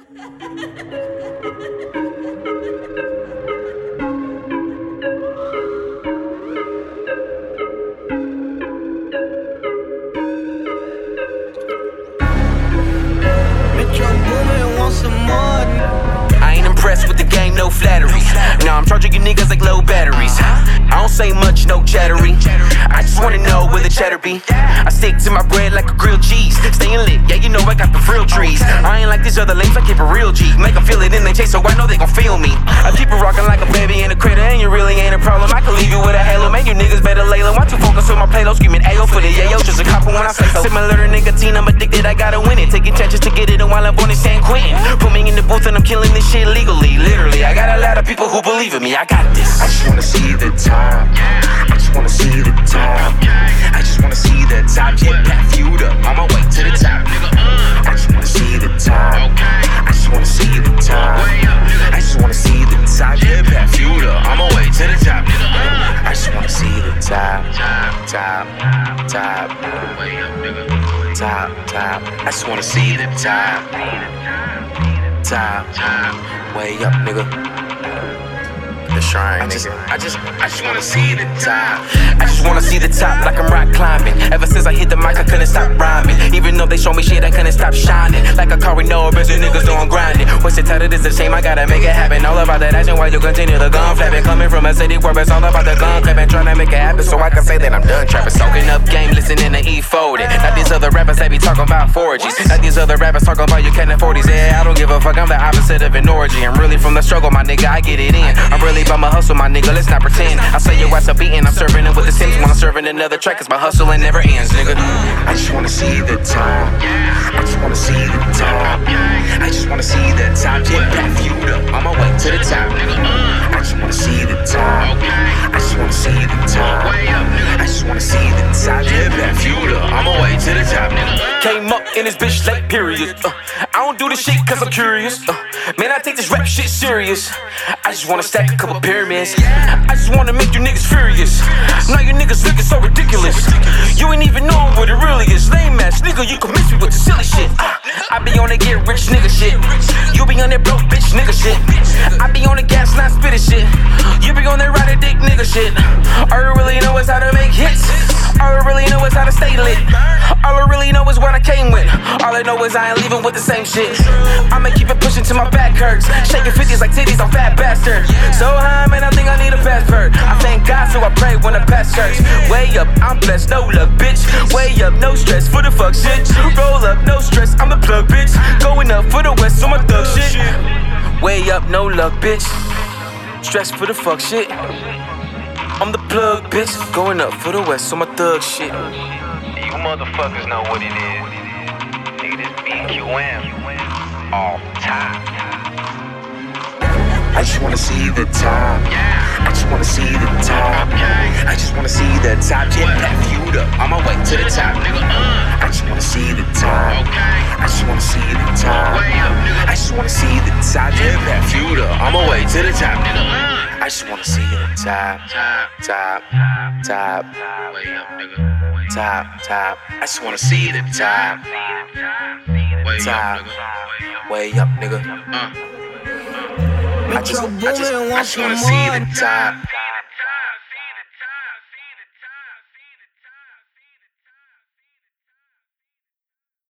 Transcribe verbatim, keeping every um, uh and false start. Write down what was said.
I ain't impressed with the game, no flattery. Now I'm charging you niggas like low batteries. I don't say much, no chattery. I just wanna know where the cheddar be. I stick to my bread like a grilled cheese. Staying lit, yeah, you know I got the real trees. I ain't like these other lames, I keep a real G. Make them feel it in they chase, so I know they gon' feel me. I keep it rockin' like a baby in a crater, and you really ain't a problem. I can leave you with a halo, man, you niggas better lay low. Why you focus on my payload, screaming Ayo for the yayo, just a copper when I say so. Similar to nicotine, I'm addicted, I gotta win it. Taking chances to get it, and while I'm on it, San Quentin. Put me in the booth and I'm killing this shit legally, literally. I got a lot of people who believe in me, I got this. I just wanna see the top. I just wanna see the top. I just wanna see the top. Jetpack fueled up, on my way to the top. I just wanna see the top. I just wanna see the top. I just wanna see the top. Jetpack fueled up, on my way to the top. I just wanna see the top, top, top, top, top. I just wanna see the top, top, way up, nigga. The shrine, I just, I just, I just wanna see the top. I just wanna see the top like I'm rock climbing. Ever since I hit the mic, I couldn't stop rhyming. Even though they show me shit, I couldn't stop shining. Like a car with no busy niggas doing grinding. What's it titled? It's a shame, I gotta make it happen. All about that action while you continue the gun flapping. Coming from a city where it's all about the gun clapping. Trying to make it happen so I can say that I'm done trapping. Soaking up game, listening to E forty. Not these other rappers that be talking about four Gs. Not these other rappers talking about you can't afford these. Yeah, I don't give a fuck, I'm the opposite of an orgy. I'm really from the struggle, my nigga, I get it in. I'm really about my hustle, my nigga, let's not pretend. I say your ass a beatin', I'm serving it with the Sims when I'm serving another track, cause my hustling never ends, nigga. I just wanna see the top. I just wanna see the top. I just wanna see the top. Jetpack fueled up, on my way to the top. I just wanna see the top. I just wanna see the top. I just wanna see the top. Jetpack fueled up, on my way to the top. Came up in this bitch late period. Uh, I don't do this shit cause I'm curious. Uh, man, I take this rap shit serious. I just wanna stack a couple pyramids. I just wanna make you niggas furious. Now you niggas looking so ridiculous. You ain't even know what it really is. Lame ass nigga, you can mix me with the silly shit. Uh, I be on that get rich nigga shit. You be on that broke bitch nigga shit. I be on the gas line spitting shit. You be on that ride a dick nigga shit. All I really know is how to make hits. All I really know is how to stay lit. All I really know is what I came with. All I know is I ain't leaving with the same shit. I'ma keep it pushing till my back hurts. Shaking fifties like titties, I'm fat bastard. So high, man, I think I need a passport. I thank God, so I pray when I pass church. Way up, I'm blessed, no luck, bitch. Way up, no stress for the fuck shit. Roll up, no stress, I'm the plug, bitch. Going up for the west, so my thug shit. Way up, no luck, bitch. Stress for the fuck shit. I'm the plug, bitch. Going up for the west, so my thug shit. You motherfuckers know what it is. Nigga, this B Q M. All top. I just wanna see the top. I just wanna see the top. I just wanna see the top. Jetpack fueled up, on my way to the top. I just wanna see the top. I just wanna see the top. I just wanna see the top. Jetpack fueled up, on my way to the top. I just wanna see the top, top, top, top, top. I just wanna see the top, top, way up, nigga. I just, I just, I just wanna see the top.